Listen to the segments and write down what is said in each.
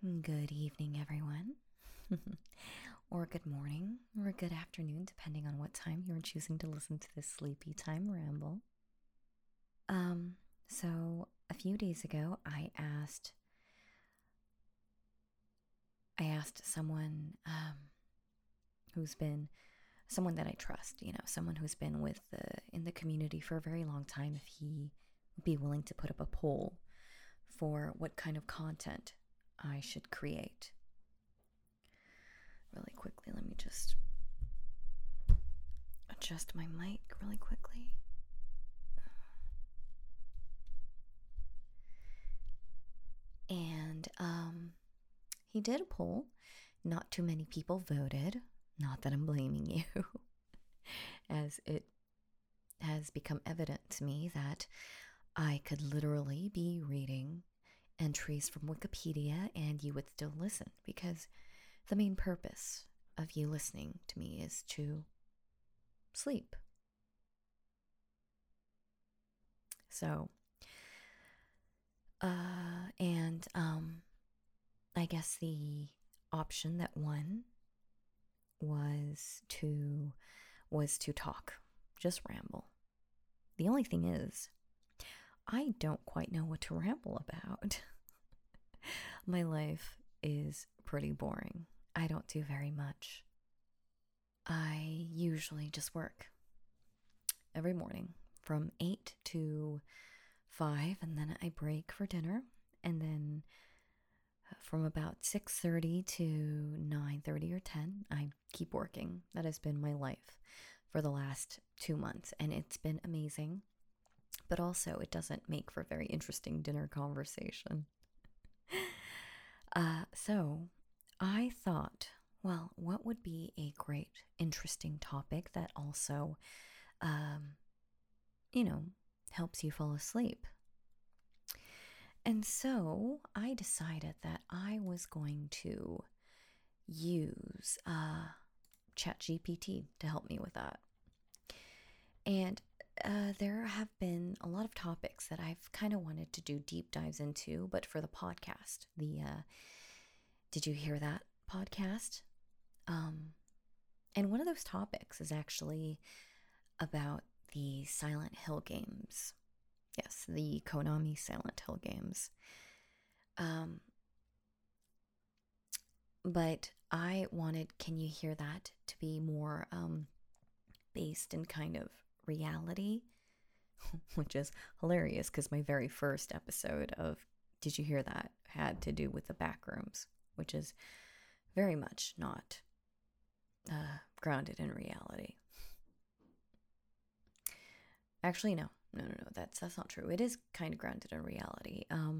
Good evening, everyone. Or good morning, or good afternoon, depending on what time you're choosing to listen to this sleepy time ramble. So a few days ago, I asked someone, who's been someone that I trust, someone who's been in the community for a very long time, if he would be willing to put up a poll for what kind of content I should create. Really quickly, let me just adjust my mic really quickly. And he did a poll. Not too many people voted. Not that I'm blaming you, as it has become evident to me that I could literally be reading entries from Wikipedia and you would still listen, because the main purpose of you listening to me is to sleep. So, I guess the option that won was to talk, just ramble. The only thing is, I don't quite know what to ramble about. My life is pretty boring. I don't do very much. I usually just work every morning from 8 to 5, and then I break for dinner, and then from about 6:30 to 9:30 or 10, I keep working. That has been my life for the last 2 months, and it's been amazing. But also, it doesn't make for very interesting dinner conversation. So I thought, well, what would be a great, interesting topic that also, um, helps you fall asleep? And so I decided that I was going to use ChatGPT to help me with that. And there have been a lot of topics that I've kind of wanted to do deep dives into, but for the podcast, Did You Hear That podcast? And one of those topics is actually about the Silent Hill games. Yes, the Konami Silent Hill games. But I wanted Can You Hear That to be more based in kind of reality, which is hilarious because my very first episode of Did You Hear That had to do with the backrooms, which is very much not grounded in reality. Actually, no, that's not true. It is kind of grounded in reality.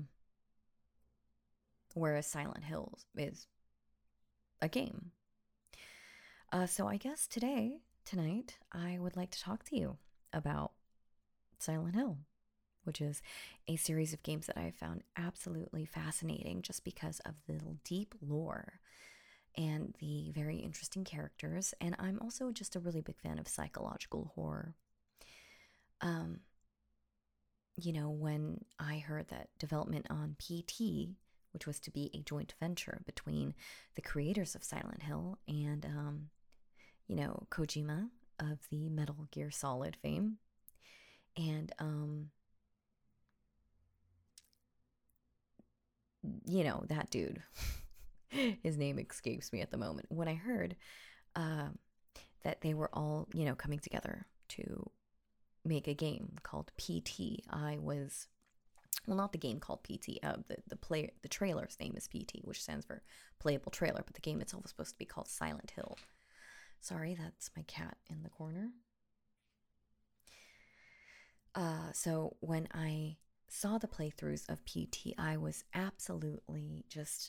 Whereas Silent Hill is a game. So I guess tonight, I would like to talk to you about Silent Hill, which is a series of games that I found absolutely fascinating just because of the deep lore and the very interesting characters. And I'm also just a really big fan of psychological horror. When I heard that development on PT, which was to be a joint venture between the creators of Silent Hill and, Kojima of the Metal Gear Solid fame, and, that dude. His name escapes me at the moment. When I heard that they were all, coming together to make a game called PT, not the game called PT. The trailer's name is PT, which stands for Playable Trailer, but the game itself was supposed to be called Silent Hill. Sorry, that's my cat in the corner. So when I saw the playthroughs of PT, I was absolutely just...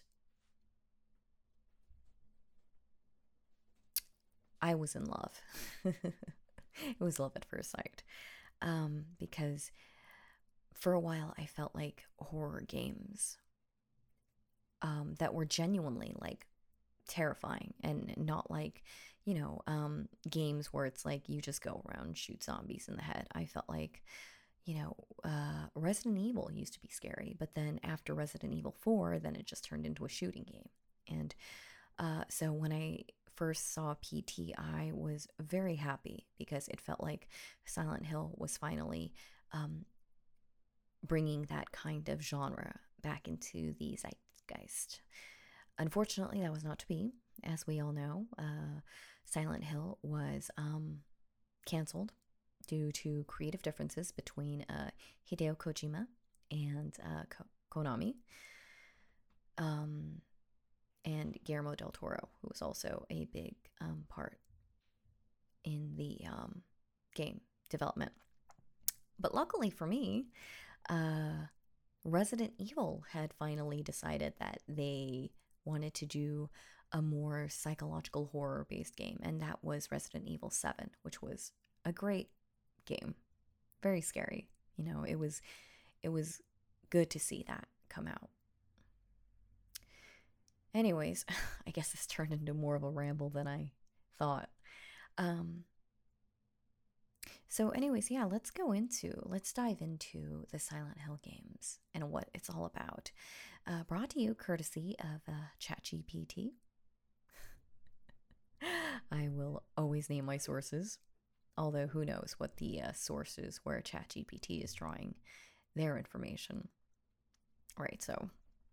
I was in love. It was love at first sight. Because for a while I felt like horror games that were genuinely like terrifying and not like, games where it's like you just go around and shoot zombies in the head. I felt like, Resident Evil used to be scary, but then after Resident Evil 4, then it just turned into a shooting game. And so when I first saw PT, I was very happy because it felt like Silent Hill was finally bringing that kind of genre back into the zeitgeist. Unfortunately, that was not to be. As we all know, Silent Hill was canceled due to creative differences between Hideo Kojima and Konami, and Guillermo del Toro, who was also a big part in the game development. But luckily for me, Resident Evil had finally decided that they wanted to do a more psychological horror based game, and that was Resident Evil 7, which was a great game. Very scary. It was good to see that come out. Anyways, I guess this turned into more of a ramble than I thought. So anyways, yeah, let's dive into the Silent Hill games and what it's all about. Brought to you courtesy of ChatGPT. I will always name my sources, although who knows what the source is where ChatGPT is drawing their information. Right, so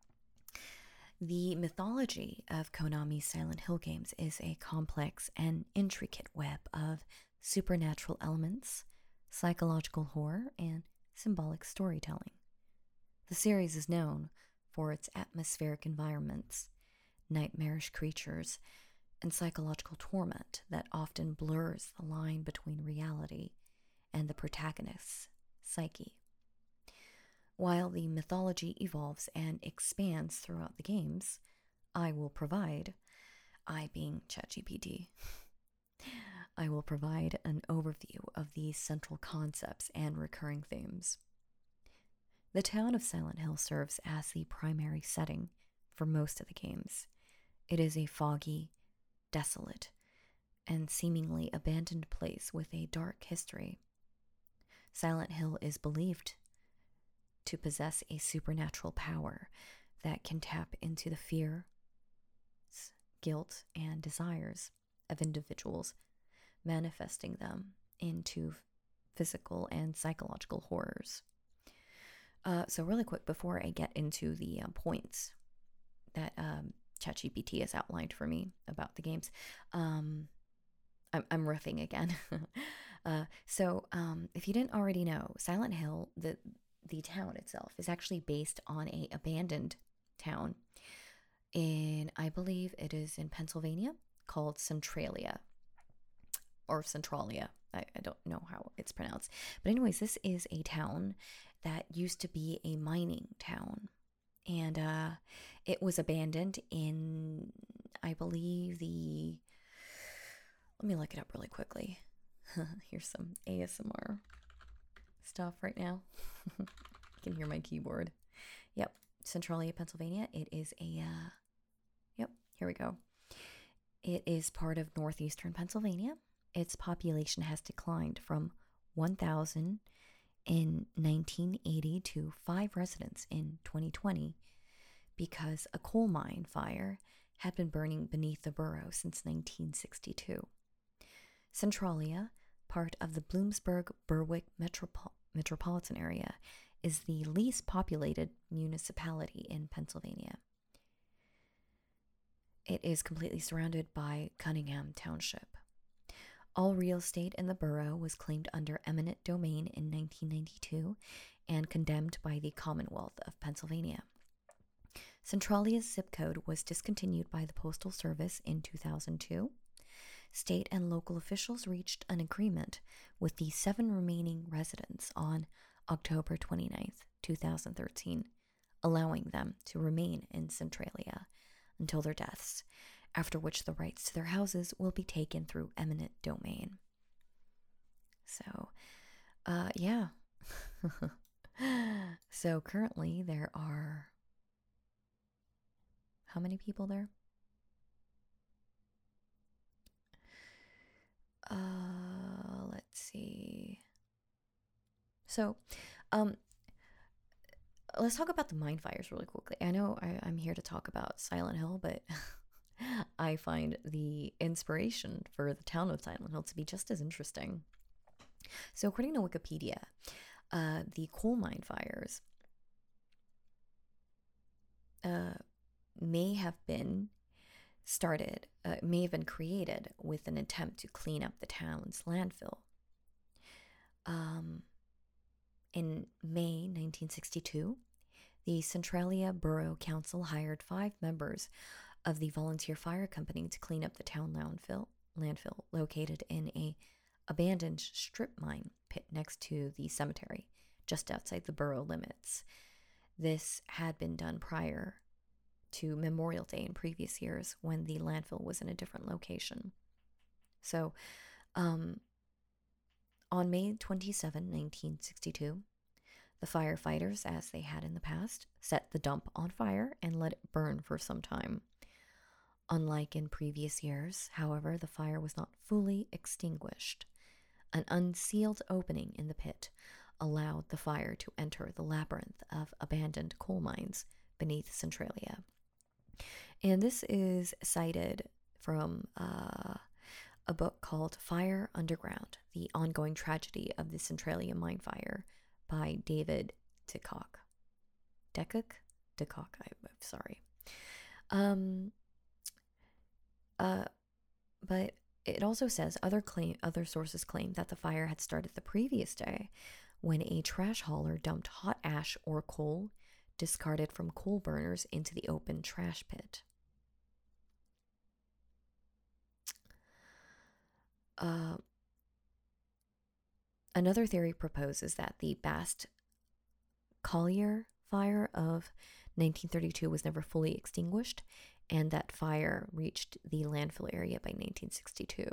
the mythology of Konami's Silent Hill games is a complex and intricate web of supernatural elements, psychological horror, and symbolic storytelling. The series is known for its atmospheric environments, nightmarish creatures, and psychological torment that often blurs the line between reality and the protagonist's psyche. While the mythology evolves and expands throughout the games, I being ChatGPT, I will provide an overview of these central concepts and recurring themes. The town of Silent Hill serves as the primary setting for most of the games. It is a foggy, desolate, and seemingly abandoned place with a dark history. Silent Hill is believed to possess a supernatural power that can tap into the fear, guilt, and desires of individuals, manifesting them into physical and psychological horrors. So really quick, before I get into the points that ChatGPT has outlined for me about the games, I'm riffing again. So if you didn't already know, Silent Hill, the town itself, is actually based on a abandoned town in, I believe it is in Pennsylvania, called Centralia. Or Centralia. I don't know how it's pronounced. But anyways, this is a town that used to be a mining town. And it was abandoned in, I believe, let me look it up really quickly. Here's some ASMR stuff right now. You can hear my keyboard. Yep, Centralia, Pennsylvania. It is yep, here we go. It is part of northeastern Pennsylvania. Its population has declined from 1,000 in 1980 to 5 residents in 2020 because a coal mine fire had been burning beneath the borough since 1962. Centralia, part of the Bloomsburg-Berwick metropolitan area, is the least populated municipality in Pennsylvania. It is completely surrounded by Cunningham Township. All real estate in the borough was claimed under eminent domain in 1992 and condemned by the Commonwealth of Pennsylvania. Centralia's zip code was discontinued by the Postal Service in 2002. State and local officials reached an agreement with the 7 remaining residents on October 29th, 2013, allowing them to remain in Centralia until their deaths, after which the rights to their houses will be taken through eminent domain. So, yeah. So currently there are, how many people there? Let's see. So, um, let's talk about the mine fires really quickly. I know I'm here to talk about Silent Hill, but I find the inspiration for the town of Silent Hill to be just as interesting. So, according to Wikipedia, the coal mine fires may have been created with an attempt to clean up the town's landfill. In May 1962, the Centralia Borough Council hired 5 members of the volunteer fire company to clean up the town landfill located in a abandoned strip mine pit next to the cemetery, just outside the borough limits. This had been done prior to Memorial Day in previous years when the landfill was in a different location. So, on May 27, 1962, the firefighters, as they had in the past, set the dump on fire and let it burn for some time. Unlike in previous years, however, the fire was not fully extinguished. An unsealed opening in the pit allowed the fire to enter the labyrinth of abandoned coal mines beneath Centralia. And this is cited from a book called Fire Underground, The Ongoing Tragedy of the Centralia Mine Fire by David DeCock. DeCock, I'm sorry. But it also says other sources claim that the fire had started the previous day when a trash hauler dumped hot ash or coal discarded from coal burners into the open trash pit. Another theory proposes that the Bast Collier fire of 1932 was never fully extinguished, and that fire reached the landfill area by 1962.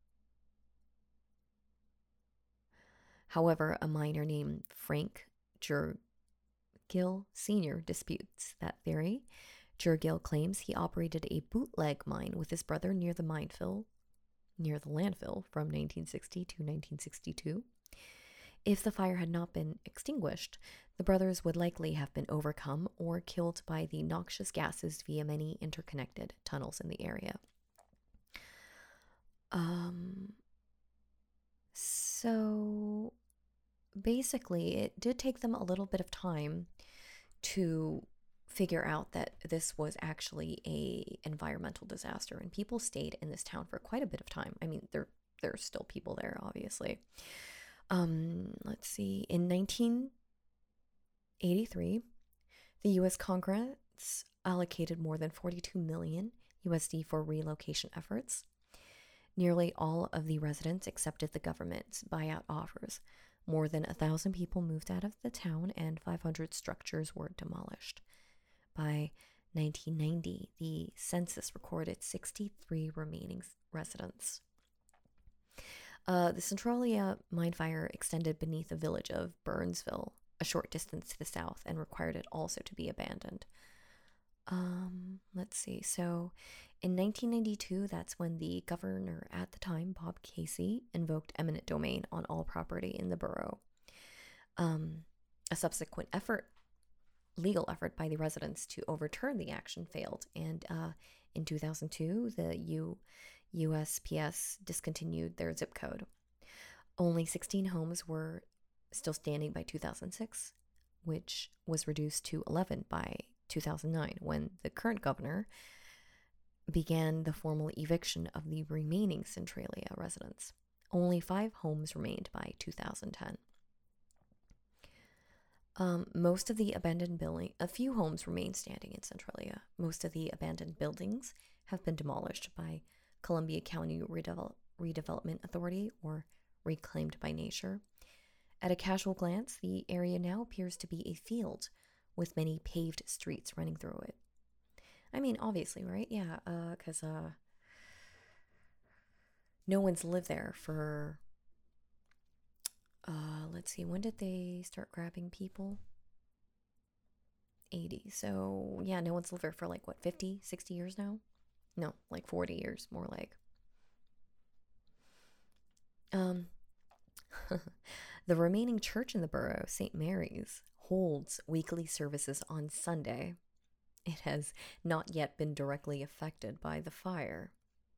However, a miner named Frank Jergill Sr. disputes that theory. Jergill claims he operated a bootleg mine with his brother near the landfill from 1960 to 1962. If the fire had not been extinguished, the brothers would likely have been overcome or killed by the noxious gases via many interconnected tunnels in the area. So basically, it did take them a little bit of time to figure out that this was actually a environmental disaster, and people stayed in this town for quite a bit of time. I mean, there are still people there, obviously. Let's see. In 1983, the U.S. Congress allocated more than $42 million USD for relocation efforts. Nearly all of the residents accepted the government's buyout offers. More than 1,000 people moved out of the town, and 500 structures were demolished. By 1990, the census recorded 63 remaining residents. The Centralia mine fire extended beneath the village of Burnsville, a short distance to the south, and required it also to be abandoned. Let's see. So, in 1992, that's when the governor at the time, Bob Casey, invoked eminent domain on all property in the borough. A subsequent legal effort by the residents to overturn the action failed, and in 2002, the USPS discontinued their zip code. Only 16 homes were still standing by 2006, which was reduced to 11 by 2009 when the current governor began the formal eviction of the remaining Centralia residents. Only 5 homes remained by 2010. Most of the abandoned building, a few homes remain standing in Centralia. Most of the abandoned buildings have been demolished by Columbia County Redevelopment Authority, or Reclaimed by Nature. At a casual glance, the area now appears to be a field with many paved streets running through it. I mean, obviously, right? Yeah, because no one's lived there for, let's see, when did they start grabbing people? 80. So, yeah, no one's lived there for like, what, 50, 60 years now? No, like 40 years, more like. The remaining church in the borough, St. Mary's, holds weekly services on Sunday. It has not yet been directly affected by the fire.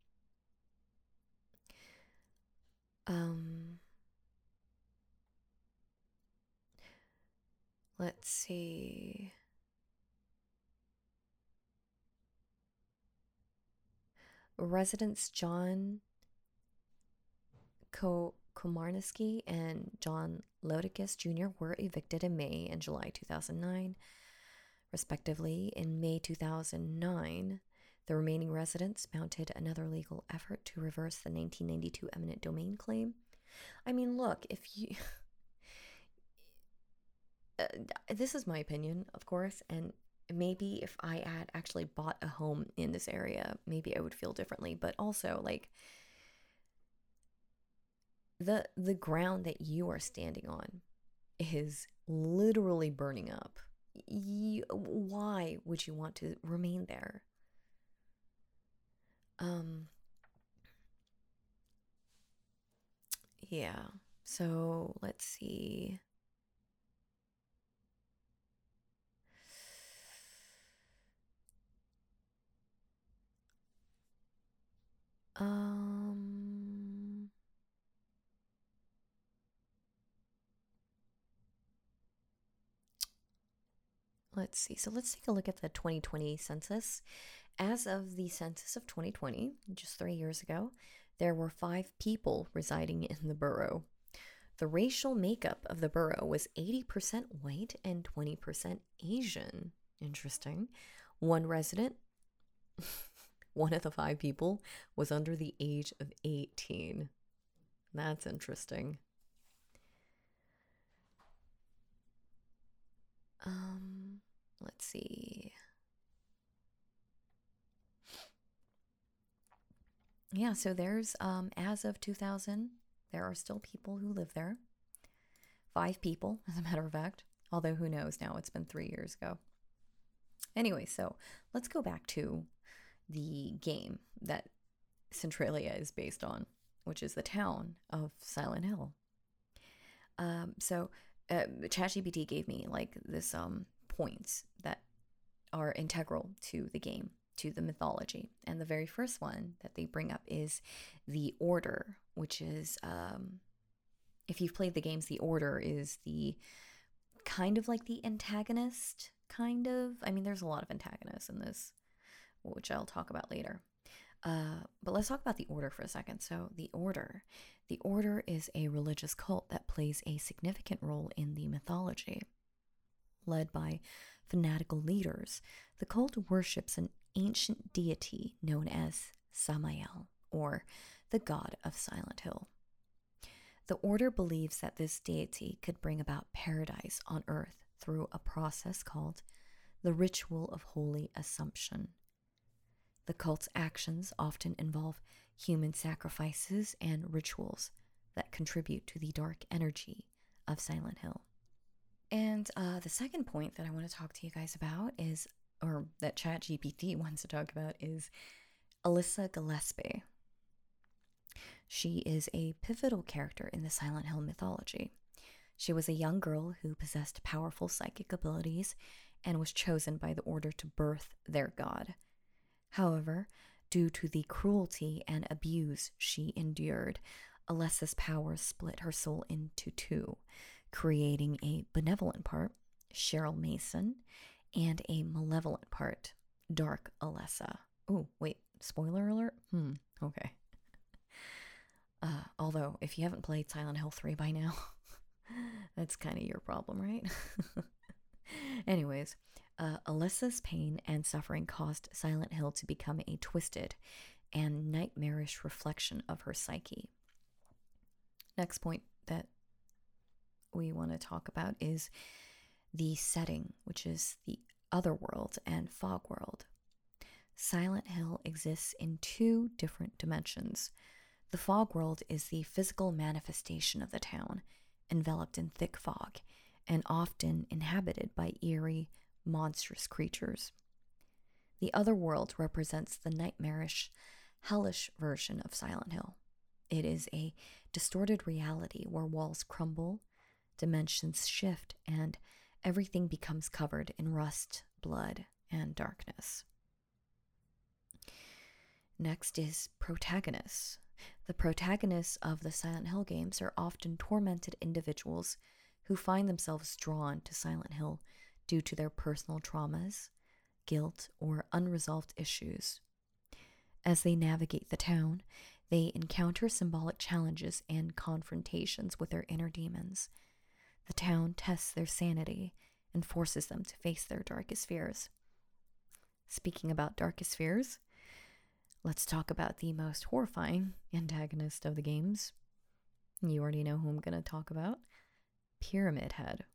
Let's see. Residents John Komarski and John Lodicus Jr. were evicted in May and July 2009, respectively. In May 2009, the remaining residents mounted another legal effort to reverse the 1992 eminent domain claim. I mean, look, if you... this is my opinion, of course, and maybe if I had actually bought a home in this area, maybe I would feel differently. But also, like, the ground that you are standing on is literally burning up. Why would you want to remain there? Yeah. So let's see. Let's see. So let's take a look at the 2020 census. As of the census of 2020, just 3 years ago, there were 5 people residing in the borough. The racial makeup of the borough was 80% white and 20% Asian. Interesting. One resident, one of the 5 people, was under the age of 18. That's interesting. Let's see. Yeah, so there's, as of 2000, there are still people who live there. 5 people, as a matter of fact. Although, who knows now, it's been 3 years ago. Anyway, so let's go back to the game that Centralia is based on, which is the town of Silent Hill. ChatGPT gave me like this points that are integral to the game, to the mythology. And the very first one that they bring up is the Order, which is, if you've played the games, the Order is the kind of like the antagonist, kind of. I mean, there's a lot of antagonists in this, which I'll talk about later. But let's talk about the Order for a second. So the Order is a religious cult that plays a significant role in the mythology. Led by fanatical leaders, the cult worships an ancient deity known as Samael, or the god of Silent Hill. The Order believes that this deity could bring about paradise on earth through a process called the Ritual of Holy Assumption. The cult's actions often involve human sacrifices and rituals that contribute to the dark energy of Silent Hill. And the second point that I want to talk to you guys about is, or that ChatGPT wants to talk about, is Alyssa Gillespie. She is a pivotal character in the Silent Hill mythology. She was a young girl who possessed powerful psychic abilities and was chosen by the Order to birth their god. However, due to the cruelty and abuse she endured, Alyssa's powers split her soul into 2, creating a benevolent part, Cheryl Mason, and a malevolent part, Dark Alyssa. Oh, wait, spoiler alert? Okay. Although, if you haven't played Silent Hill 3 by now, that's kind of your problem, right? Anyways, Alyssa's pain and suffering caused Silent Hill to become a twisted and nightmarish reflection of her psyche. Next point that we want to talk about is the setting, which is the Otherworld and Fogworld. Silent Hill exists in 2 different dimensions. The Fogworld is the physical manifestation of the town, enveloped in thick fog, and often inhabited by eerie, monstrous creatures. The Otherworld represents the nightmarish, hellish version of Silent Hill. It is a distorted reality where walls crumble, dimensions shift, and everything becomes covered in rust, blood, and darkness. Next is protagonists. The protagonists of the Silent Hill games are often tormented individuals who find themselves drawn to Silent Hill due to their personal traumas, guilt, or unresolved issues. As they navigate the town, they encounter symbolic challenges and confrontations with their inner demons. The town tests their sanity and forces them to face their darkest fears. Speaking about darkest fears, let's talk about the most horrifying antagonist of the games. You already know who I'm going to talk about. Pyramid Head.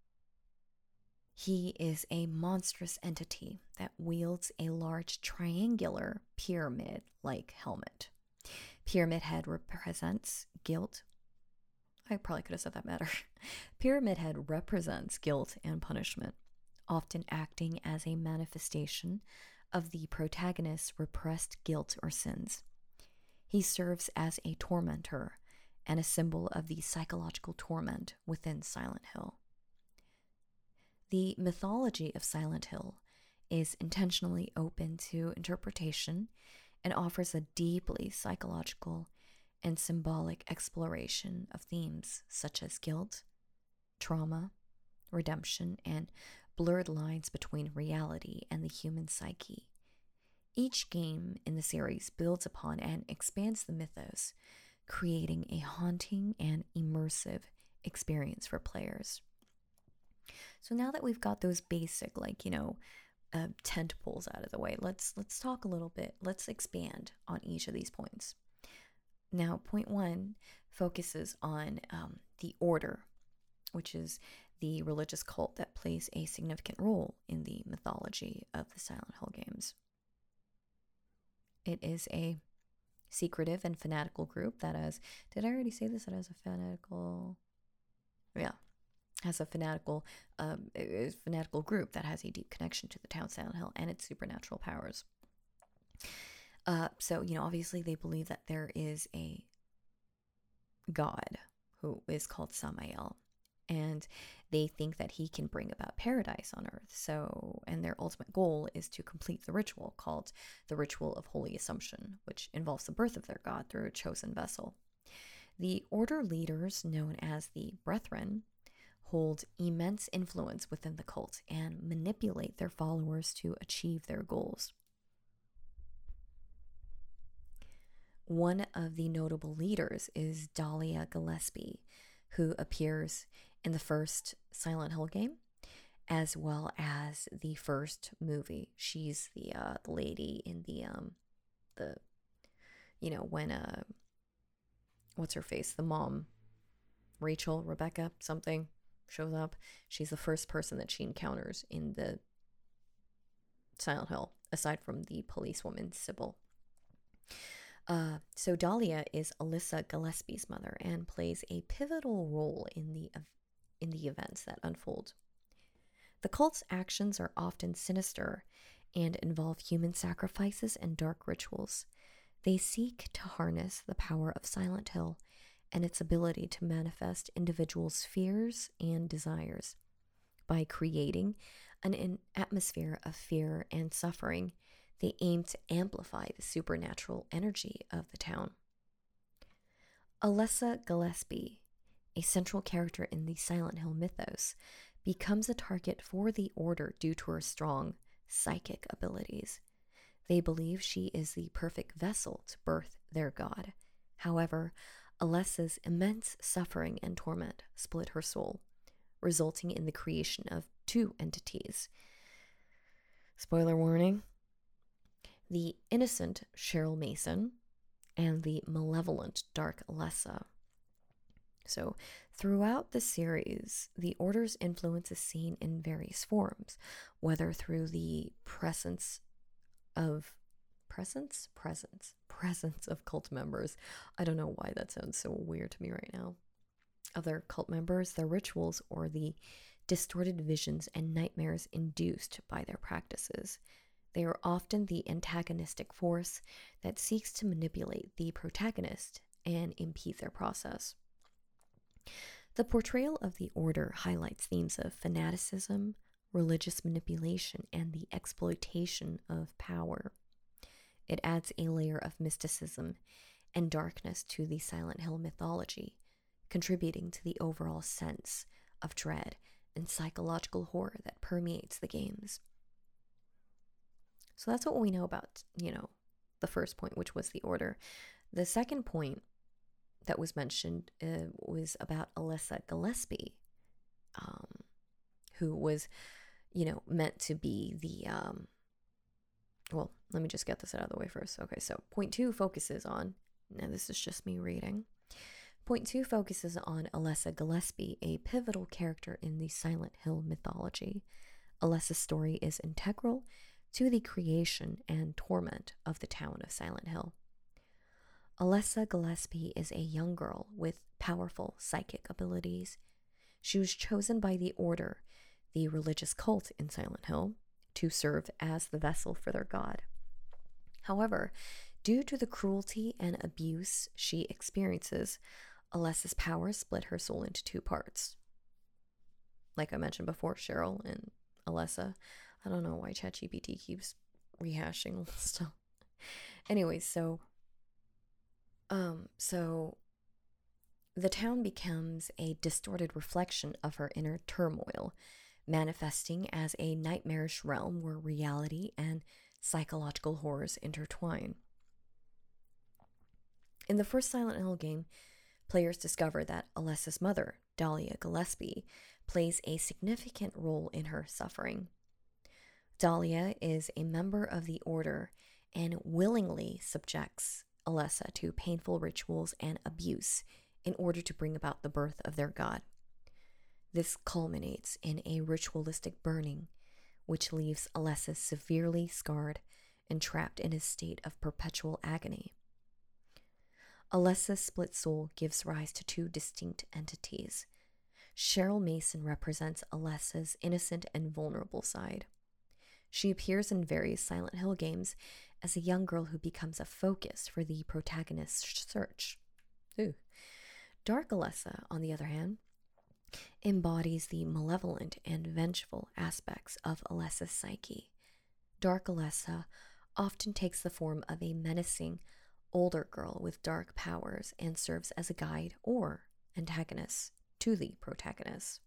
He is a monstrous entity that wields a large triangular pyramid-like helmet. Pyramid Head represents guilt. I probably could have said that better. Pyramid Head represents guilt and punishment, often acting as a manifestation of the protagonist's repressed guilt or sins. He serves as a tormentor and a symbol of the psychological torment within Silent Hill. The mythology of Silent Hill is intentionally open to interpretation and offers a deeply psychological and symbolic exploration of themes such as guilt, trauma, redemption, and blurred lines between reality and the human psyche. Each game in the series builds upon and expands the mythos, creating a haunting and immersive experience for players. So now that we've got those basic, tent poles out of the way, let's talk a little bit. Let's expand on each of these points. Now, point 1 focuses on the Order, which is the religious cult that plays a significant role in the mythology of the Silent Hill games. It is a secretive and fanatical group that has, did I already say this? It has a fanatical, has a fanatical group that has a deep connection to the town Silent Hill and its supernatural powers. So, obviously they believe that there is a god who is called Samael, and they think that he can bring about paradise on earth. So, and their ultimate goal is to complete the ritual called the Ritual of Holy Assumption, which involves the birth of their god through a chosen vessel. The Order leaders, known as the Brethren, hold immense influence within the cult and manipulate their followers to achieve their goals. One of the notable leaders is Dahlia Gillespie, who appears in the first Silent Hill game, as well as the first movie. She's the lady in when what's her face? The mom, Rachel, Rebecca, something, shows up. She's the first person that she encounters in the Silent Hill, aside from the policewoman, Sybil. So Dahlia is Alyssa Gillespie's mother and plays a pivotal role in the events that unfold. The cult's actions are often sinister and involve human sacrifices and dark rituals. They seek to harness the power of Silent Hill and its ability to manifest individuals' fears and desires. By creating an atmosphere of fear and suffering, they aim to amplify the supernatural energy of the town. Alyssa Gillespie, a central character in the Silent Hill mythos, becomes a target for the Order due to her strong psychic abilities. They believe she is the perfect vessel to birth their god. However, Alyssa's immense suffering and torment split her soul, resulting in the creation of two entities. Spoiler warning: the innocent Cheryl Mason and the malevolent Dark Alessa. So, throughout the series, the Order's influence is seen in various forms, whether through the presence of cult members. I don't know why that sounds so weird to me right now. Other cult members, their rituals, or the distorted visions and nightmares induced by their practices. They are often the antagonistic force that seeks to manipulate the protagonist and impede their process. The portrayal of the Order highlights themes of fanaticism, religious manipulation, and the exploitation of power. It adds a layer of mysticism and darkness to the Silent Hill mythology, contributing to the overall sense of dread and psychological horror that permeates the games. So that's what we know about, the first point, which was the Order. The second point that was mentioned was about Alessa Gillespie, who was, meant to be the, well, let me just get this out of the way first. Okay, so point 2 focuses on, now this is just me reading. Point 2 focuses on Alessa Gillespie, a pivotal character in the Silent Hill mythology. Alessa's story is integral to the creation and torment of the town of Silent Hill. Alessa Gillespie is a young girl with powerful psychic abilities. She was chosen by the Order, the religious cult in Silent Hill, to serve as the vessel for their god. However, due to the cruelty and abuse she experiences, Alessa's powers split her soul into 2 parts. Like I mentioned before, Cheryl and Alessa. I don't know why ChatGPT keeps rehashing stuff. Anyways, so the town becomes a distorted reflection of her inner turmoil, manifesting as a nightmarish realm where reality and psychological horrors intertwine. In the first Silent Hill game, players discover that Alessa's mother, Dahlia Gillespie, plays a significant role in her suffering. Dahlia is a member of the Order and willingly subjects Alessa to painful rituals and abuse in order to bring about the birth of their god. This culminates in a ritualistic burning, which leaves Alessa severely scarred and trapped in a state of perpetual agony. Alessa's split soul gives rise to 2 distinct entities. Cheryl Mason represents Alessa's innocent and vulnerable side. She appears in various Silent Hill games as a young girl who becomes a focus for the protagonist's search. Ooh. Dark Alessa, on the other hand, embodies the malevolent and vengeful aspects of Alessa's psyche. Dark Alessa often takes the form of a menacing, older girl with dark powers and serves as a guide or antagonist to the protagonist.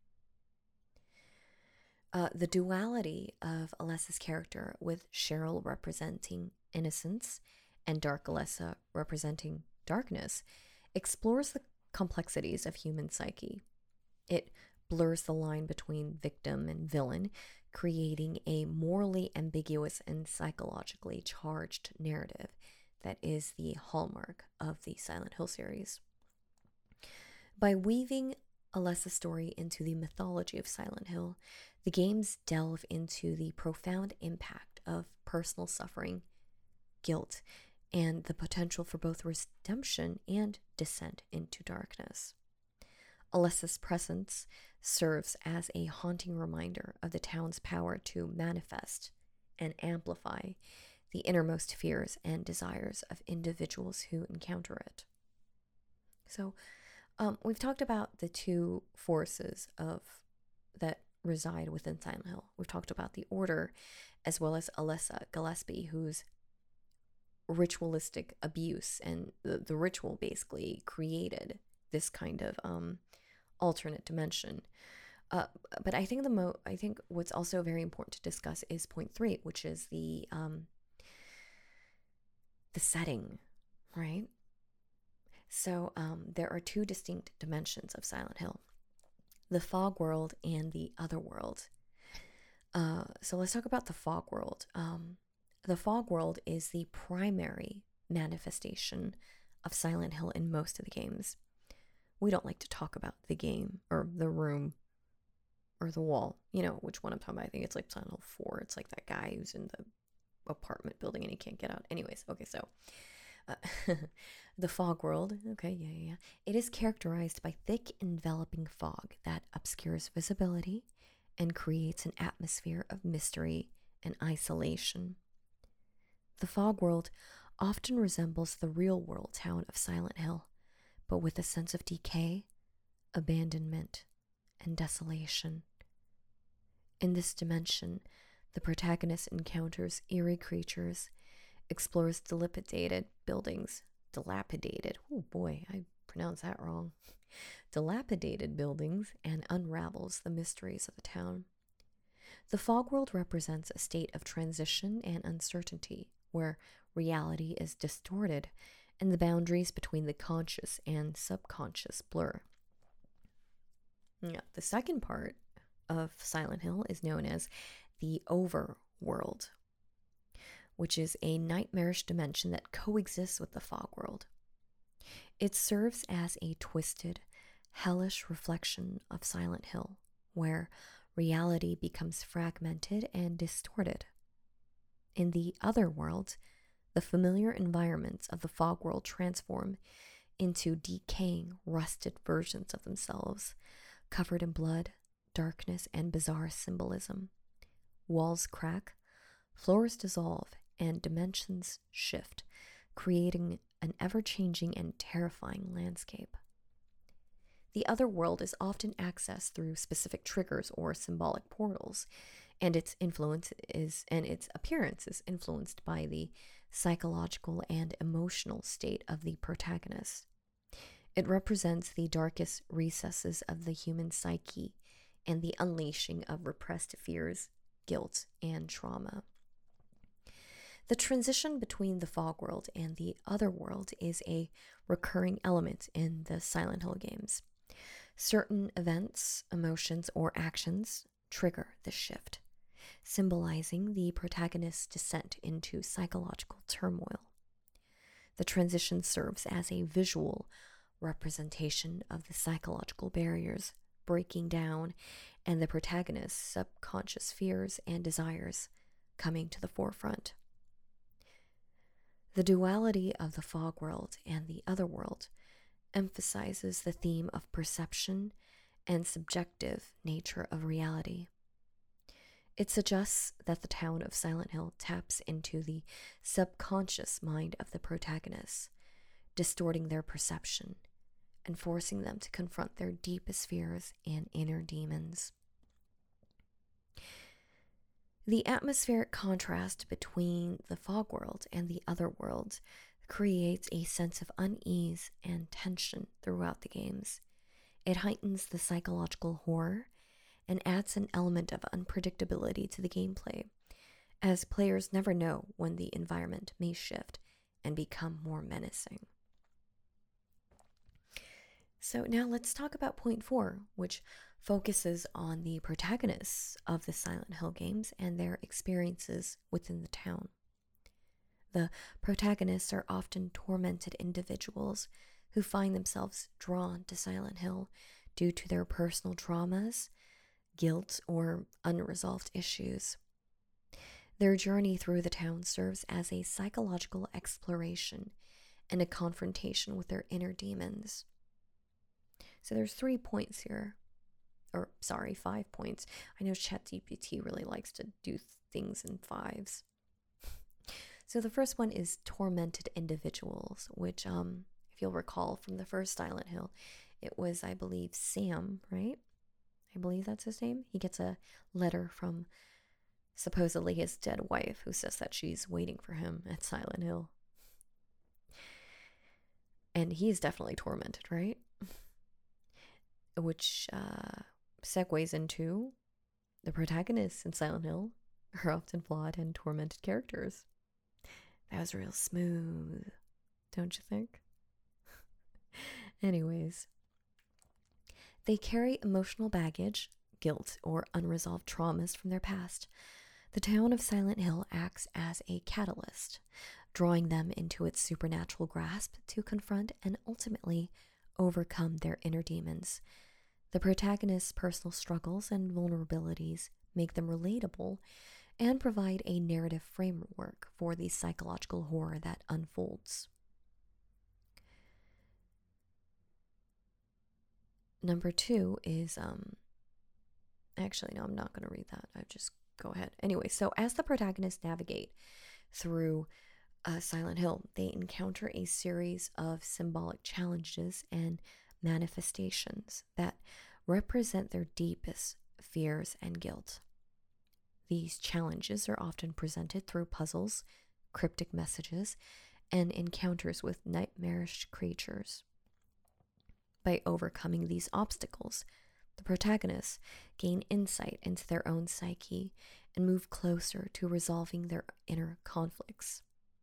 The duality of Alessa's character, with Cheryl representing innocence and Dark Alessa representing darkness, explores the complexities of human psyche. It blurs the line between victim and villain, creating a morally ambiguous and psychologically charged narrative that is the hallmark of the Silent Hill series. By weaving Alessa's story into the mythology of Silent Hill, the games delve into the profound impact of personal suffering, guilt, and the potential for both redemption and descent into darkness. Alessa's presence serves as a haunting reminder of the town's power to manifest and amplify the innermost fears and desires of individuals who encounter it. So, we've talked about the 2 forces that reside within Silent Hill. We've talked about the Order, as well as Alessa Gillespie, whose ritualistic abuse and the ritual basically created this kind of alternate dimension. But I think I think what's also very important to discuss is point 3, which is the setting, right? So there are 2 distinct dimensions of Silent Hill: the fog world and the other world. So let's talk about the fog world. The fog world is the primary manifestation of Silent Hill in most of the games. We don't like to talk about the game or the room or the wall. You know which one I'm talking about. I think it's like Silent Hill 4. It's like that guy who's in the apartment building and he can't get out. Anyways, okay, so the fog world, okay, yeah. It is characterized by thick, enveloping fog that obscures visibility and creates an atmosphere of mystery and isolation. The fog world often resembles the real-world town of Silent Hill, but with a sense of decay, abandonment, and desolation. In this dimension, the protagonist encounters eerie creatures, explores dilapidated, oh boy, I pronounced that wrong, dilapidated buildings, and unravels the mysteries of the town. The fog world represents a state of transition and uncertainty, where reality is distorted and the boundaries between the conscious and subconscious blur. Now, the second part of Silent Hill is known as the Overworld, which is a nightmarish dimension that coexists with the fog world. It serves as a twisted, hellish reflection of Silent Hill, where reality becomes fragmented and distorted. In the other world, the familiar environments of the fog world transform into decaying, rusted versions of themselves, covered in blood, darkness, and bizarre symbolism. Walls crack, floors dissolve, and dimensions shift, creating an ever-changing and terrifying landscape. The other world is often accessed through specific triggers or symbolic portals, and its appearance is influenced by the psychological and emotional state of the protagonist. It represents the darkest recesses of the human psyche and the unleashing of repressed fears, guilt, and trauma. The transition between the fog world and the other world is a recurring element in the Silent Hill games. Certain events, emotions, or actions trigger this shift, symbolizing the protagonist's descent into psychological turmoil. The transition serves as a visual representation of the psychological barriers breaking down and the protagonist's subconscious fears and desires coming to the forefront. The duality of the fog world and the other world emphasizes the theme of perception and subjective nature of reality. It suggests that the town of Silent Hill taps into the subconscious mind of the protagonists, distorting their perception and forcing them to confront their deepest fears and inner demons. The atmospheric contrast between the fog world and the other world creates a sense of unease and tension throughout the games. It heightens the psychological horror and adds an element of unpredictability to the gameplay, as players never know when the environment may shift and become more menacing. So now let's talk about point 4, which focuses on the protagonists of the Silent Hill games and their experiences within the town. The protagonists are often tormented individuals who find themselves drawn to Silent Hill due to their personal traumas, guilt, or unresolved issues. Their journey through the town serves as a psychological exploration and a confrontation with their inner demons. So there's 3 points here. 5 points. I know ChatGPT really likes to do things in fives. So the first one is tormented individuals, which, if you'll recall from the first Silent Hill, it was, I believe, Sam, right? I believe that's his name. He gets a letter from supposedly his dead wife who says that she's waiting for him at Silent Hill. And he's definitely tormented, right? Which segues into the protagonists in Silent Hill are often flawed and tormented characters. That was real smooth, don't you think? Anyways, they carry emotional baggage, guilt, or unresolved traumas from their past. The town of Silent Hill acts as a catalyst, drawing them into its supernatural grasp to confront and ultimately overcome their inner demons. The protagonist's personal struggles and vulnerabilities make them relatable and provide a narrative framework for the psychological horror that unfolds. Number 2 is, actually, no, I'm not going to read that. I just go ahead. Anyway, so as the protagonists navigate through Silent Hill, they encounter a series of symbolic challenges and manifestations that represent their deepest fears and guilt. These challenges are often presented through puzzles, cryptic messages, and encounters with nightmarish creatures. By overcoming these obstacles, the protagonists gain insight into their own psyche and move closer to resolving their inner conflicts.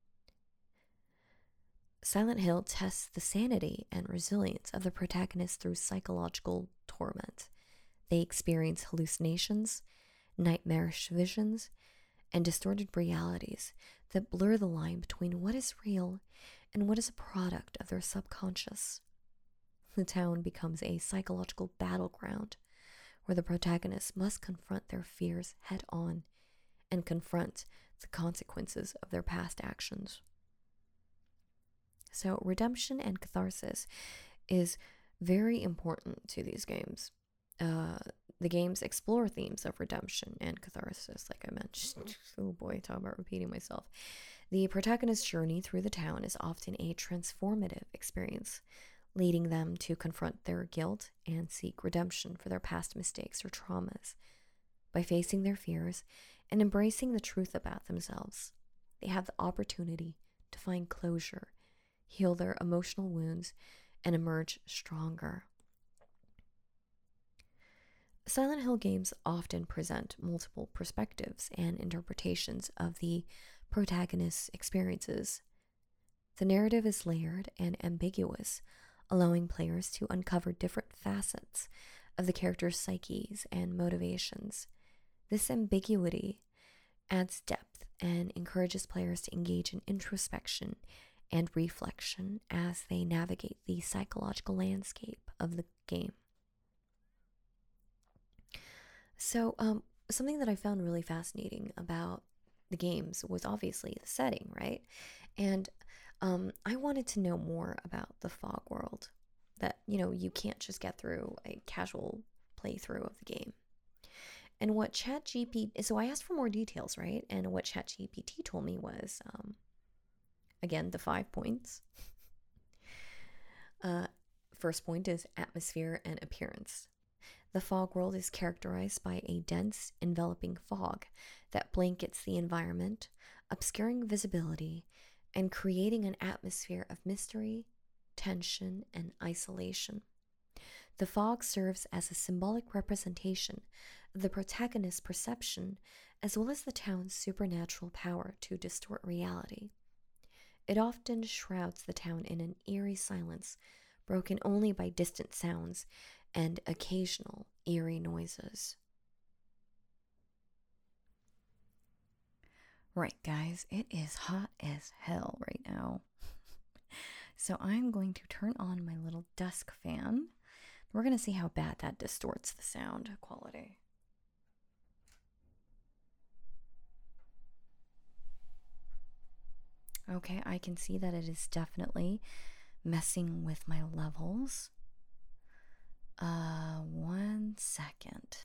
Silent Hill tests the sanity and resilience of the protagonist through psychological torment. They experience hallucinations, nightmarish visions, and distorted realities that blur the line between what is real and what is a product of their subconscious. The town becomes a psychological battleground where the protagonists must confront their fears head on and confront the consequences of their past actions. So, redemption and catharsis is very important to these games. The games explore themes of redemption and catharsis, like I mentioned. Oh boy, talk about repeating myself. The protagonist's journey through the town is often a transformative experience, leading them to confront their guilt and seek redemption for their past mistakes or traumas. By facing their fears and embracing the truth about themselves, they have the opportunity to find closure, heal their emotional wounds, and emerge stronger. Silent Hill games often present multiple perspectives and interpretations of the protagonist's experiences. The narrative is layered and ambiguous, allowing players to uncover different facets of the character's psyches and motivations. This ambiguity adds depth and encourages players to engage in introspection and reflection as they navigate the psychological landscape of the game. So, something that I found really fascinating about the games was obviously the setting, right? And I wanted to know more about the fog world that, you can't just get through a casual playthrough of the game. And what ChatGPT, so I asked for more details, right? And what ChatGPT told me was, again, the 5 points. First point is atmosphere and appearance. The fog world is characterized by a dense, enveloping fog that blankets the environment, obscuring visibility and creating an atmosphere of mystery, tension, and isolation. The fog serves as a symbolic representation of the protagonist's perception as well as the town's supernatural power to distort reality. It often shrouds the town in an eerie silence, broken only by distant sounds and occasional eerie noises. Right, guys, it is hot as hell right now. So I'm going to turn on my little desk fan. We're going to see how bad that distorts the sound quality. Okay, I can see that it is definitely messing with my levels. 1 second.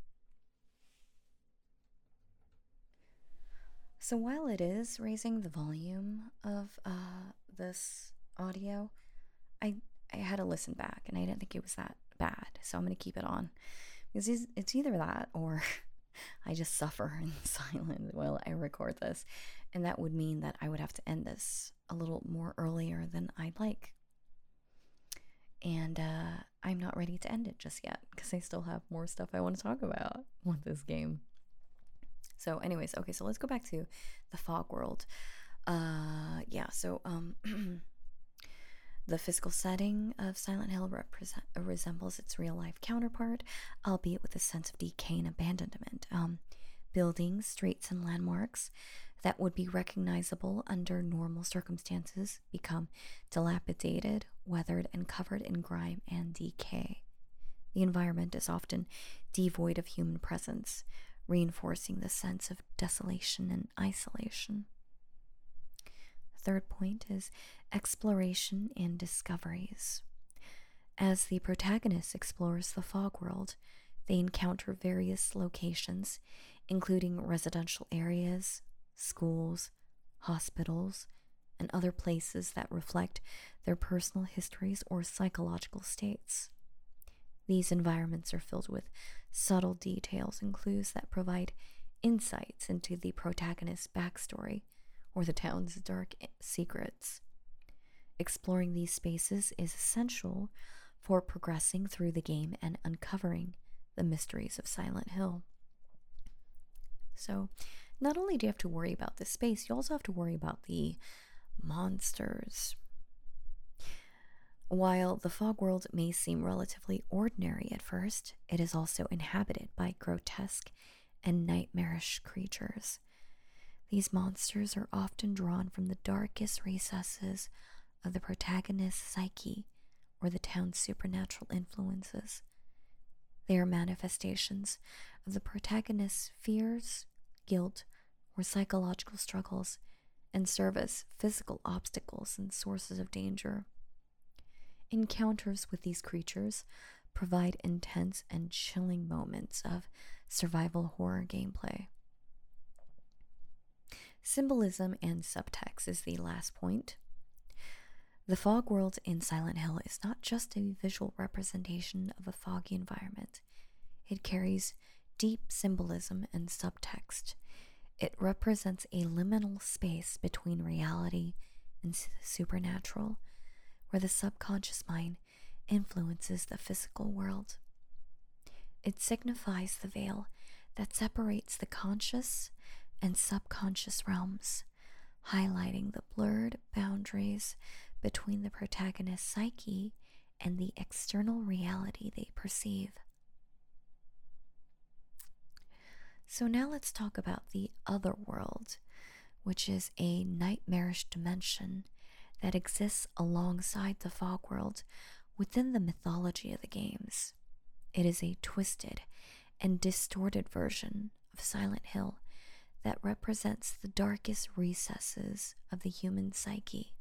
So while it is raising the volume of this audio, I had to listen back and I didn't think it was that bad. So I'm going to keep it on. Because it's either that or I just suffer in silence while I record this. And that would mean that I would have to end this a little more earlier than I'd like. And I'm not ready to end it just yet because I still have more stuff I want to talk about with this game. So anyways, okay, so let's go back to the fog world. The physical setting of Silent Hill resembles its real-life counterpart, albeit with a sense of decay and abandonment. Buildings, streets, and landmarks that would be recognizable under normal circumstances become dilapidated, weathered, and covered in grime and decay. The environment is often devoid of human presence, reinforcing the sense of desolation and isolation. The third point is exploration and discoveries. As the protagonist explores the fog world, they encounter various locations, including residential areas, schools, hospitals, and other places that reflect their personal histories or psychological states. These environments are filled with subtle details and clues that provide insights into the protagonist's backstory or the town's dark secrets. Exploring these spaces is essential for progressing through the game and uncovering the mysteries of Silent Hill. So, not only do you have to worry about the space, you also have to worry about the monsters. While the fog world may seem relatively ordinary at first, it is also inhabited by grotesque and nightmarish creatures. These monsters are often drawn from the darkest recesses of the protagonist's psyche or the town's supernatural influences. They are manifestations of the protagonist's fears, guilt, or psychological struggles and serve as physical obstacles and sources of danger. Encounters with these creatures provide intense and chilling moments of survival horror gameplay. Symbolism and subtext is the last point. The fog world in Silent Hill is not just a visual representation of a foggy environment. It carries deep symbolism and subtext. It represents a liminal space between reality and the supernatural, where the subconscious mind influences the physical world. It signifies the veil that separates the conscious and subconscious realms, highlighting the blurred boundaries between the protagonist's psyche and the external reality they perceive. So now let's talk about the other world, which is a nightmarish dimension that exists alongside the fog world within the mythology of the games. It is a twisted and distorted version of Silent Hill that represents the darkest recesses of the human psyche.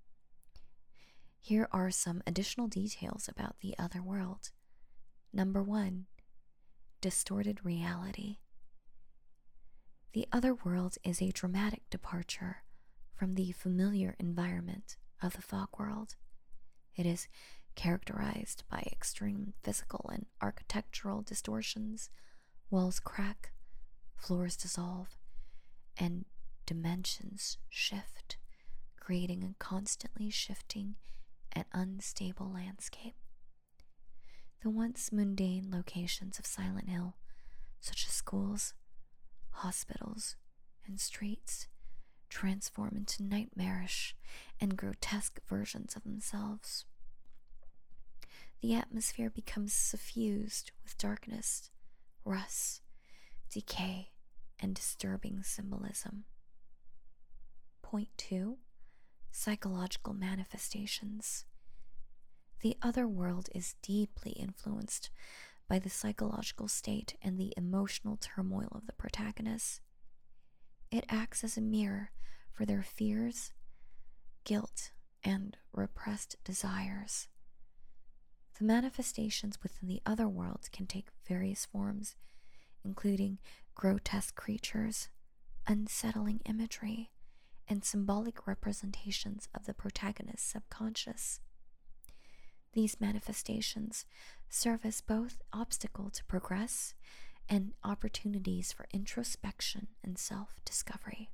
Here are some additional details about the other world. Number 1, distorted reality. The other world is a dramatic departure from the familiar environment of the fog world. It is characterized by extreme physical and architectural distortions. Walls crack, floors dissolve, and dimensions shift, creating a constantly shifting and unstable landscape. The once mundane locations of Silent Hill, such as schools, hospitals, and streets, transform into nightmarish and grotesque versions of themselves. The atmosphere becomes suffused with darkness, rust, decay, and disturbing symbolism. Point 2, psychological manifestations. The other world is deeply influenced by the psychological state and the emotional turmoil of the protagonists. It acts as a mirror for their fears, guilt, and repressed desires. The manifestations within the other world can take various forms, including grotesque creatures, unsettling imagery, and symbolic representations of the protagonist's subconscious. These manifestations serve as both obstacle to progress and opportunities for introspection and self-discovery.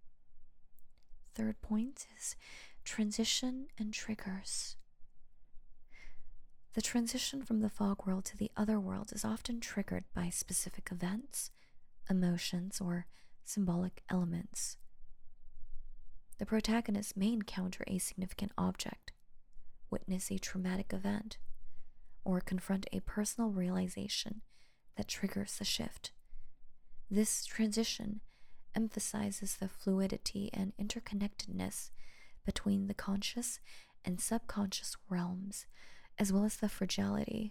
Third point is transition and triggers. The transition from the fog world to the other world is often triggered by specific events, emotions, or symbolic elements. The protagonist may encounter a significant object, witness a traumatic event, or confront a personal realization that triggers the shift. This transition emphasizes the fluidity and interconnectedness between the conscious and subconscious realms, as well as the fragility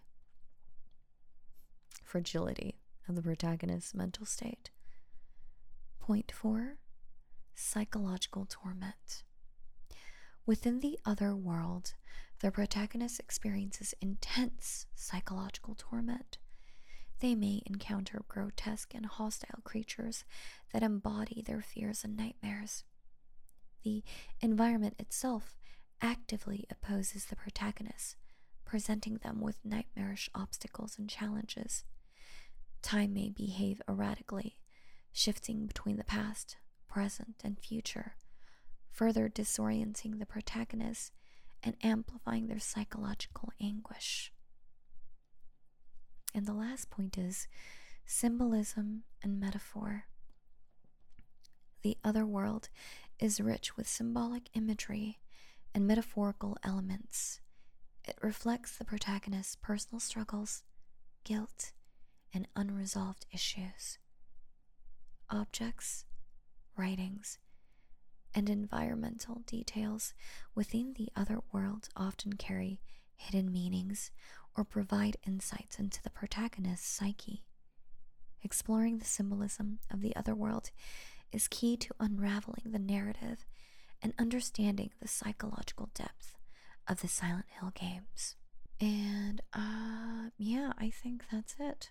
of the protagonist's mental state. Point 4, psychological torment. Within the other world, the protagonist experiences intense psychological torment. They may encounter grotesque and hostile creatures that embody their fears and nightmares. The environment itself actively opposes the protagonist, presenting them with nightmarish obstacles and challenges. Time may behave erratically, shifting between the past, present, and future, further disorienting the protagonist and amplifying their psychological anguish. And the last point is symbolism and metaphor. The other world is rich with symbolic imagery and metaphorical elements. It reflects the protagonist's personal struggles, guilt, and unresolved issues. Objects, writings, and environmental details within the other world often carry hidden meanings or provide insights into the protagonist's psyche. Exploring the symbolism of the other world is key to unraveling the narrative and understanding the psychological depth of the Silent Hill games. And yeah, I think that's it.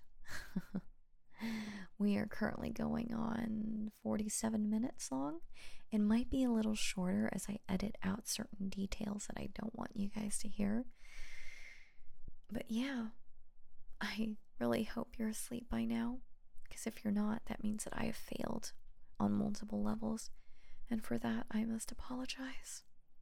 We are currently going on 47 minutes long. It might be a little shorter as I edit out certain details that I don't want you guys to hear. But yeah, I really hope you're asleep by now, because if you're not, that means that I have failed on multiple levels, and for that I must apologize.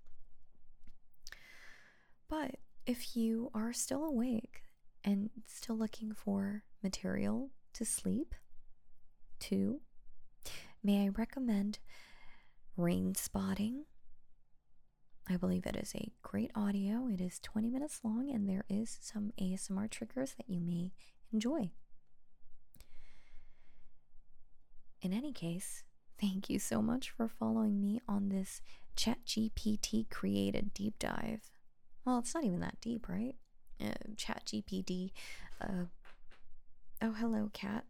But if you are still awake and still looking for material to sleep to, may I recommend Rain Spotting. I believe it is a great audio. It is 20 minutes long, and there is some ASMR triggers that you may enjoy. In any case, thank you so much for following me on this ChatGPT created deep dive. Well, it's not even that deep, right? ChatGPT. Oh, hello, cat.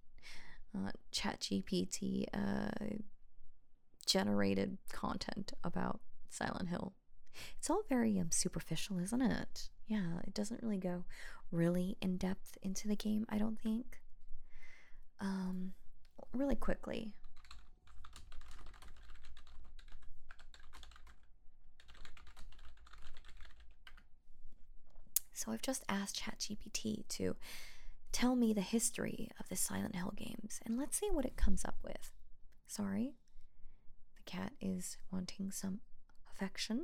ChatGPT generated content about Silent Hill. It's all very superficial, isn't it? Yeah, it doesn't really go really in depth into the game, I don't think. Really quickly. So I've just asked ChatGPT to tell me the history of the Silent Hill games, and let's see what it comes up with. Sorry, the cat is wanting some affection.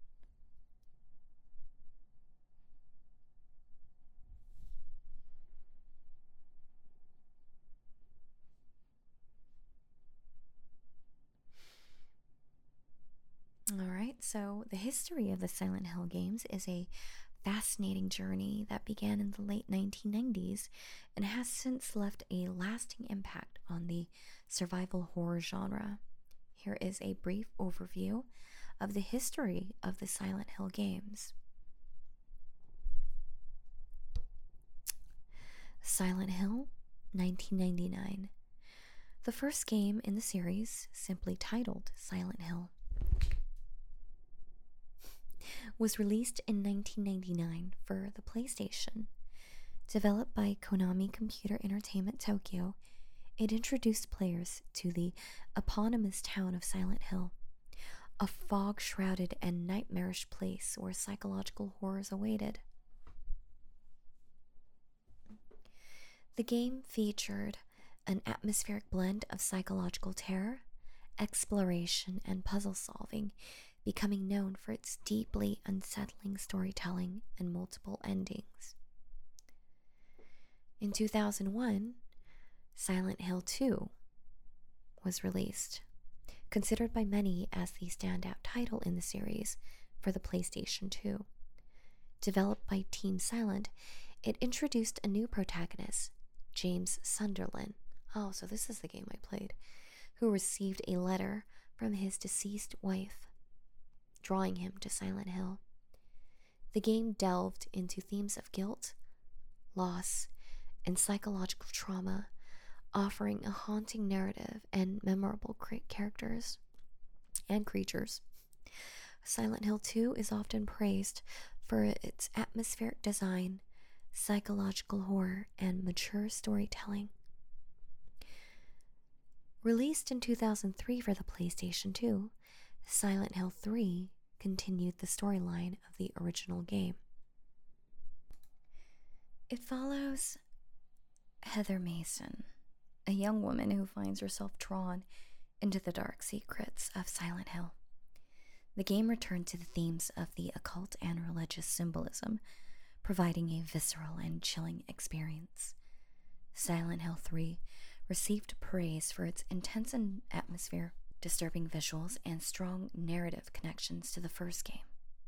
Alright, so the history of the Silent Hill games is a fascinating journey that began in the late 1990s and has since left a lasting impact on the survival horror genre. Here is a brief overview of the history of the Silent Hill games. Silent Hill, 1999. The first game in the series, simply titled Silent Hill, was released in 1999 for the PlayStation. Developed by Konami Computer Entertainment Tokyo, it introduced players to the eponymous town of Silent Hill, a fog-shrouded and nightmarish place where psychological horrors awaited. The game featured an atmospheric blend of psychological terror, exploration, and puzzle solving, becoming known for its deeply unsettling storytelling and multiple endings. In 2001, Silent Hill 2 was released, considered by many as the standout title in the series for the PlayStation 2. Developed by Team Silent, it introduced a new protagonist, James Sunderland. Oh, so this is the game I played, who received a letter from his deceased wife, drawing him to Silent Hill. The game delved into themes of guilt, loss, and psychological trauma, offering a haunting narrative and memorable characters and creatures. Silent Hill 2 is often praised for its atmospheric design, psychological horror, and mature storytelling. Released in 2003 for the PlayStation 2, Silent Hill 3 continued the storyline of the original game. It follows Heather Mason, a young woman who finds herself drawn into the dark secrets of Silent Hill. The game returned to the themes of the occult and religious symbolism, providing a visceral and chilling experience. Silent Hill 3 received praise for its intense atmosphere, disturbing visuals, and strong narrative connections to the first game.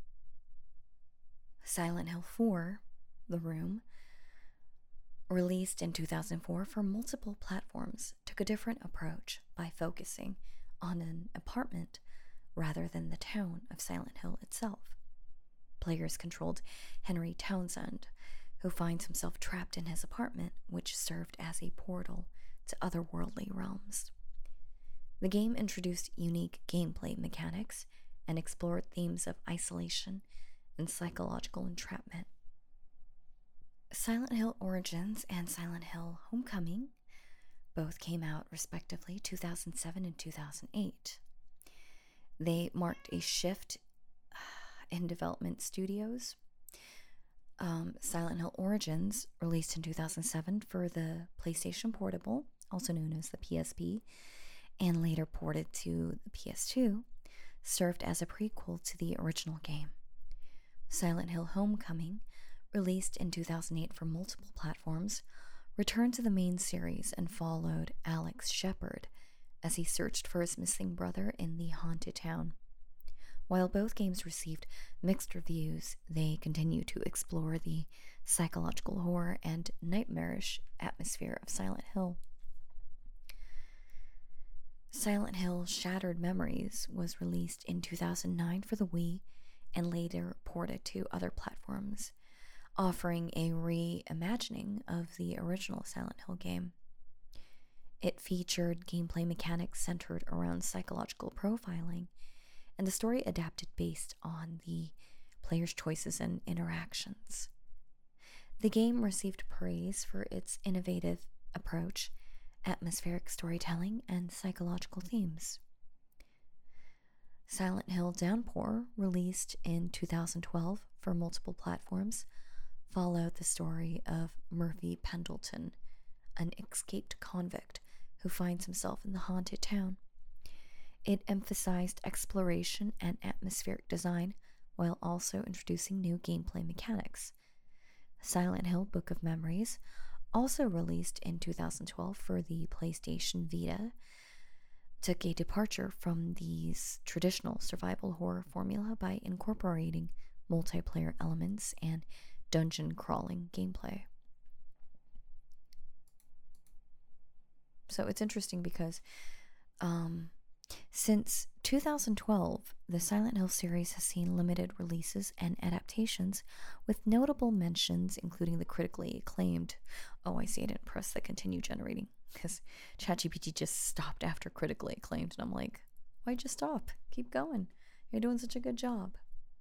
Silent Hill 4, The Room, released in 2004 for multiple platforms, took a different approach by focusing on an apartment rather than the town of Silent Hill itself. Players controlled Henry Townsend, who finds himself trapped in his apartment, which served as a portal to otherworldly realms. The game introduced unique gameplay mechanics and explored themes of isolation and psychological entrapment. Silent Hill Origins and Silent Hill Homecoming both came out respectively 2007 and 2008. They marked a shift in development studios. Silent Hill Origins, released in 2007 for the PlayStation Portable, also known as the PSP, and later ported to the PS2, served as a prequel to the original game. Silent Hill Homecoming, released in 2008 for multiple platforms, returned to the main series and followed Alex Shepard as he searched for his missing brother in the haunted town. While both games received mixed reviews, they continue to explore the psychological horror and nightmarish atmosphere of Silent Hill. Silent Hill Shattered Memories was released in 2009 for the Wii and later ported to other platforms, offering a reimagining of the original Silent Hill game. It featured gameplay mechanics centered around psychological profiling and a story adapted based on the player's choices and interactions. The game received praise for its innovative approach, atmospheric storytelling, and psychological themes. Silent Hill Downpour, released in 2012 for multiple platforms, followed the story of Murphy Pendleton, an escaped convict who finds himself in the haunted town. It emphasized exploration and atmospheric design while also introducing new gameplay mechanics. Silent Hill Book of Memories, also released in 2012 for the PlayStation Vita, took a departure from these traditional survival horror formula by incorporating multiplayer elements and dungeon crawling gameplay. So it's interesting because since 2012, the Silent Hill series has seen limited releases and adaptations, with notable mentions including the critically acclaimed. Oh, I see, I didn't press the continue generating because ChatGPT just stopped after critically acclaimed, and I'm like, why'd you stop? Keep going. You're doing such a good job.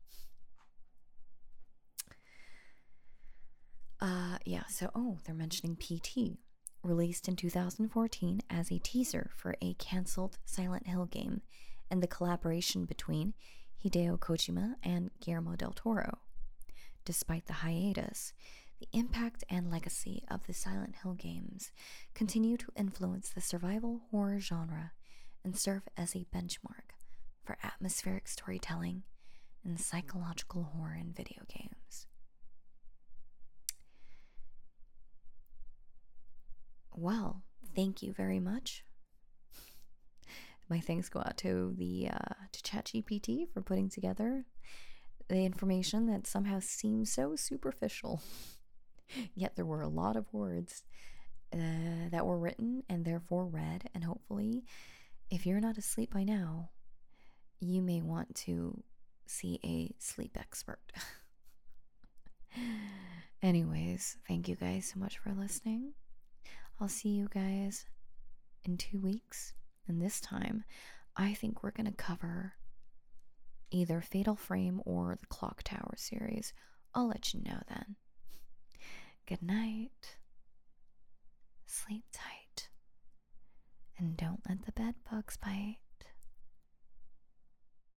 They're mentioning PT, released in 2014 as a teaser for a canceled Silent Hill game and the collaboration between Hideo Kojima and Guillermo del Toro. Despite the hiatus, the impact and legacy of the Silent Hill games continue to influence the survival horror genre and serve as a benchmark for atmospheric storytelling and psychological horror in video games. Well, thank you very much. My thanks go out to to ChatGPT for putting together the information that somehow seems so superficial. Yet there were a lot of words that were written and therefore read, and hopefully, if you're not asleep by now, you may want to see a sleep expert. Anyways, thank you guys so much for listening. I'll see you guys in 2 weeks, and this time I think we're going to cover either Fatal Frame or the Clock Tower series. I'll let you know then. Good night. Sleep tight. And don't let the bed bugs bite.